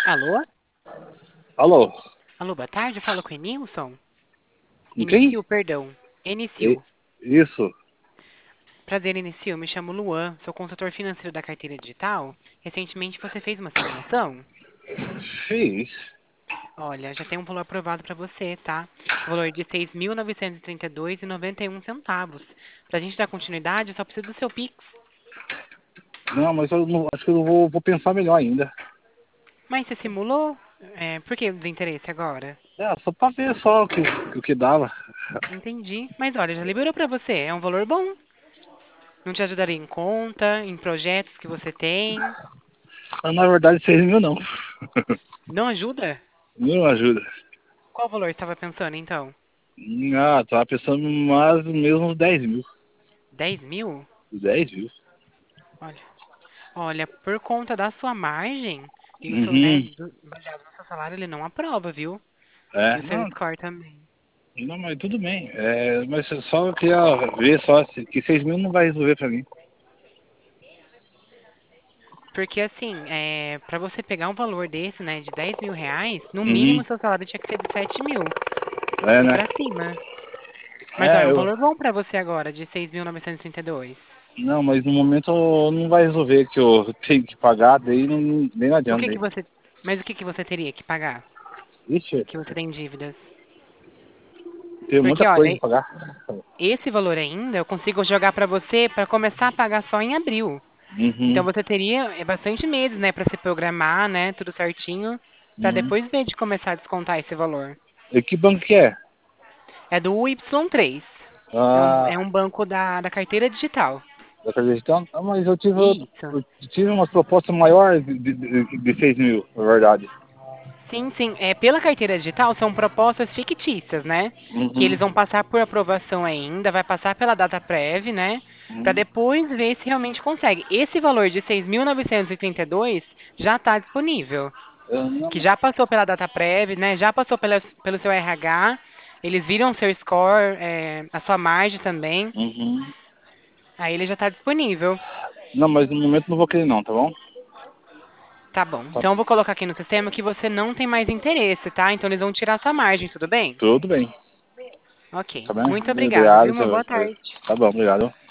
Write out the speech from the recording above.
Alô? Alô, Alô, boa tarde, eu falo com o Enilson? com quem? Inicio, perdão. E- Inicio. Isso, Prazer, Inicio, me chamo Luan, sou consultor financeiro da carteira digital. Recentemente você fez uma simulação? fiz. Olha, já tem um valor aprovado para você, tá? O valor de 6.932,91 centavos. Pra gente dar continuidade, eu só preciso do seu Pix. Não, mas eu não, acho que eu vou pensar melhor ainda. Mas você simulou? Por que o desinteresse agora? É, só pra ver só o que dava. Entendi. Mas olha, já liberou para você, é um valor bom. Não te ajudaria em conta, em projetos que você tem? Mas, na verdade, 6 mil não. Não ajuda? Não ajuda. Qual valor você estava pensando, então? Ah, tava pensando mais mesmo uns 10 mil. 10.000? 10 mil. Olha, olha, por conta da sua margem e o seu, né, Uhum. baseado no seu salário, ele não aprova, viu? E É, o seu não, score também. não, mas tudo bem. É, mas eu só queria ver só que 6 mil não vai resolver pra mim. Porque assim, para você pegar um valor desse, né, de 10.000 reais, no mínimo Uhum. seu salário tinha que ser de 7.000 É, e né? pra cima. Mas olha, é É, um eu. valor bom pra você agora, de 6.932. Não, mas no momento não vai resolver que eu tenho que pagar, daí não, nem não O adianta que que daí. você, mas o que que você teria que pagar? Ixi, Que você tem dívidas? tem muita Porque coisa olha, pra pagar. esse valor ainda eu consigo jogar para você para começar a pagar só em abril. Então Uhum, você teria bastante meses, né, para se programar, né, tudo certinho, para uhum. depois ver de começar a descontar esse valor. E que banco que é? É do Y3. É um, Ah, é um banco da carteira digital. da Cardiogestão? Ah, mas eu tive, Isso. eu tive umas propostas maiores de 6 mil, na verdade. Sim, sim. Pela carteira digital são propostas fictícias, né? Que Uhum, eles vão passar por aprovação ainda, vai passar pela data prévia, né? Para uhum. depois ver se realmente consegue. Esse valor de 6.932 já está disponível, Eu que não, já passou pela data prévia, né? Já passou pelo seu RH. Eles viram seu score, a sua margem também. uhum. Aí ele já está disponível. Não, mas no momento não vou querer não, tá bom? Tá bom. Tá, Então eu vou colocar aqui no sistema que você não tem mais interesse, tá? Então eles vão tirar sua margem, tudo bem? tudo bem, Ok. tá bem? Muito obrigada, Obrigado, viu? Uma boa tarde. tá bom, obrigado.